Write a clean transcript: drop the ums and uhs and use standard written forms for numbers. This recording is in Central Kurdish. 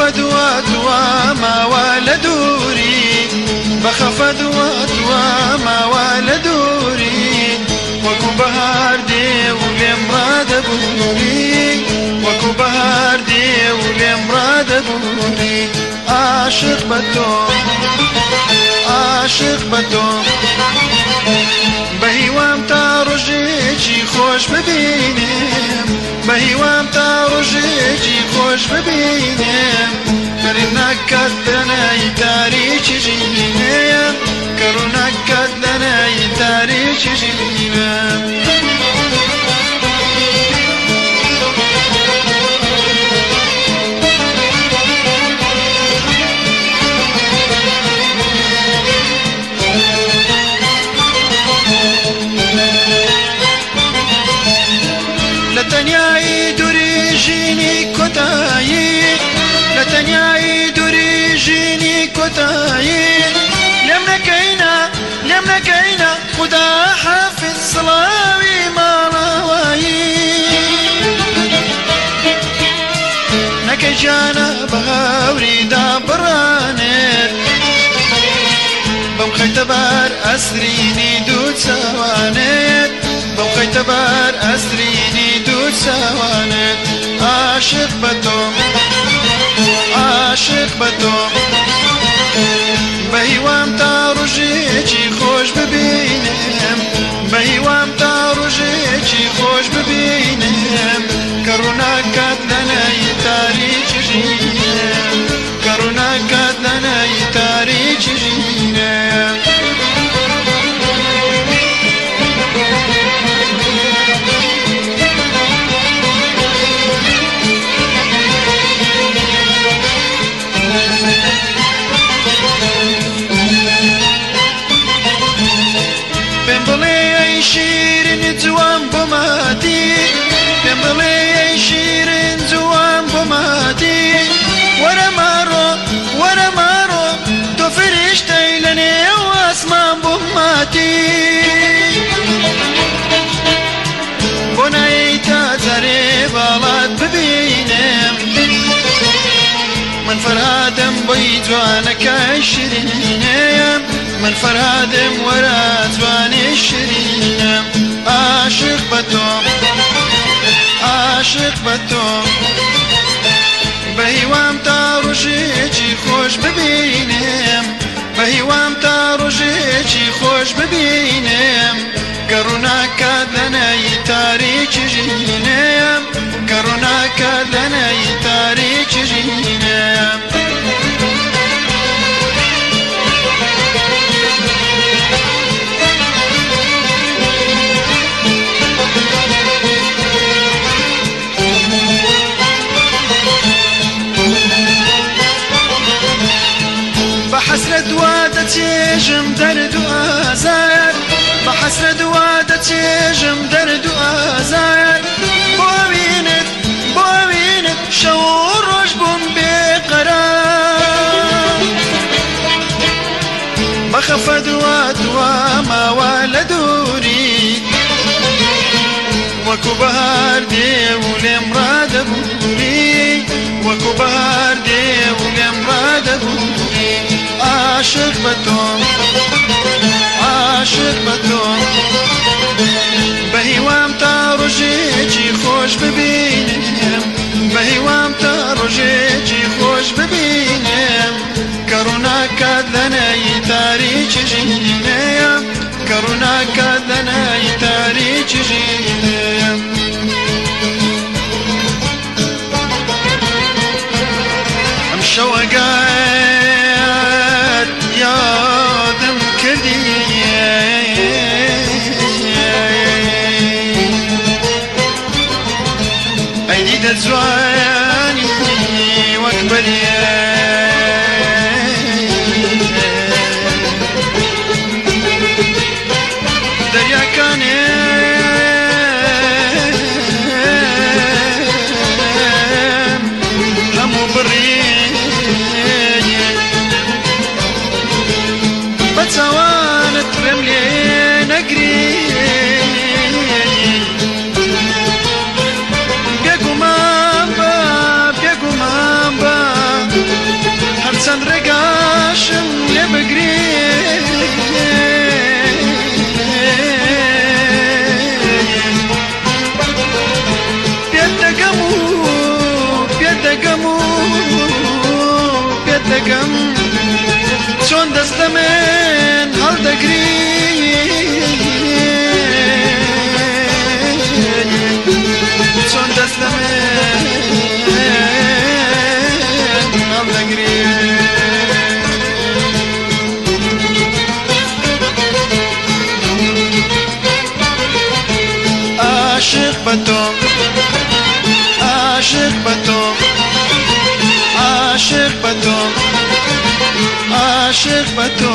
دوات وما ولدوري بخف دوات وما ولدوري وكو بهار دي ولمراد بوري وكو بهار دي ولمراد بوري عاشق بتو عاشق بتو بهیوام تا ڕۆژێکی خۆش ببینم بهیوام تا ڕۆژێکی خۆش ببینم کەڕی ناکات لەنای تاریکی ژینێم کەڕوو ناکات لەنای تاریکی ژینم لتنیای دوری ژینی کۆتایی لتنیای دوری ژینی کۆتایی لێم نەکەینە خدا حافظ سڵاوی ماڵاوایی نەکەی جانە بە هەوریدا بڕانێت بەم خەیتە بار ئەسرینی دوو چاوانێت بەم خەیتە بار ئەسرینی دوو چاوانێت عاشق بە تۆ عاشق بە تۆ بەهیوام تا ڕۆژێکی خۆش ببینم بەهیوام تا ڕۆژێکی خۆش ببینم کە ڕووناکات لەنای تاریکی ژینم کە ڕووناکات لەنای تاریکی ژینم پێم بڵێ ئەی شیرین جوان بۆ ماتی پێم بڵێ ئەی شیرین جوان بۆ ماتی وەرە ماڕۆ وەرە ماڕۆ تۆ فریشتەی لە نێو ئاسمان بۆ ماتی بۆ نایی تا جارێ باڵات ببینم من فەرهادم بۆی جوانەکەی شیرینەیە من فەرهادم وەرە جوانی شیرینم عاشق بە تۆ عاشق بە تۆ بەهیوام تا ڕۆژێکی خۆش ببینم بەهیوام تا ڕۆژێکی خۆش ببینم کە ڕووناکات لەنای تاریکی ژینم کە ڕووناکات لەنای تاریکی ژینم بحسرة وادة تيجم درد وآزار بحسرة وادة تيجم درد وآزار بوينت شعور رجبهم بقرار بخف دوات وما ولدوري وكو بهار دي ولمراد بوري وكو بهار دي ولمراد بوري عاشق بە تۆ عاشق بە تۆ بەهیوام تا ڕۆژێکی خۆش ببینم بەهیوام تا ڕۆژێکی خۆش ببینم کە ڕووناکات لەنای تاریکی ژینەیە کە ڕووناکات لەنای تاریکی ژینەیە ئەم شەوەگار یادم کردی ئەی دیدە جوانی وەک بەریە دەریاکانێ هەموو بڕی بەچاوانت رێم لێ نەگری بێگومان بە عاشق بە تۆ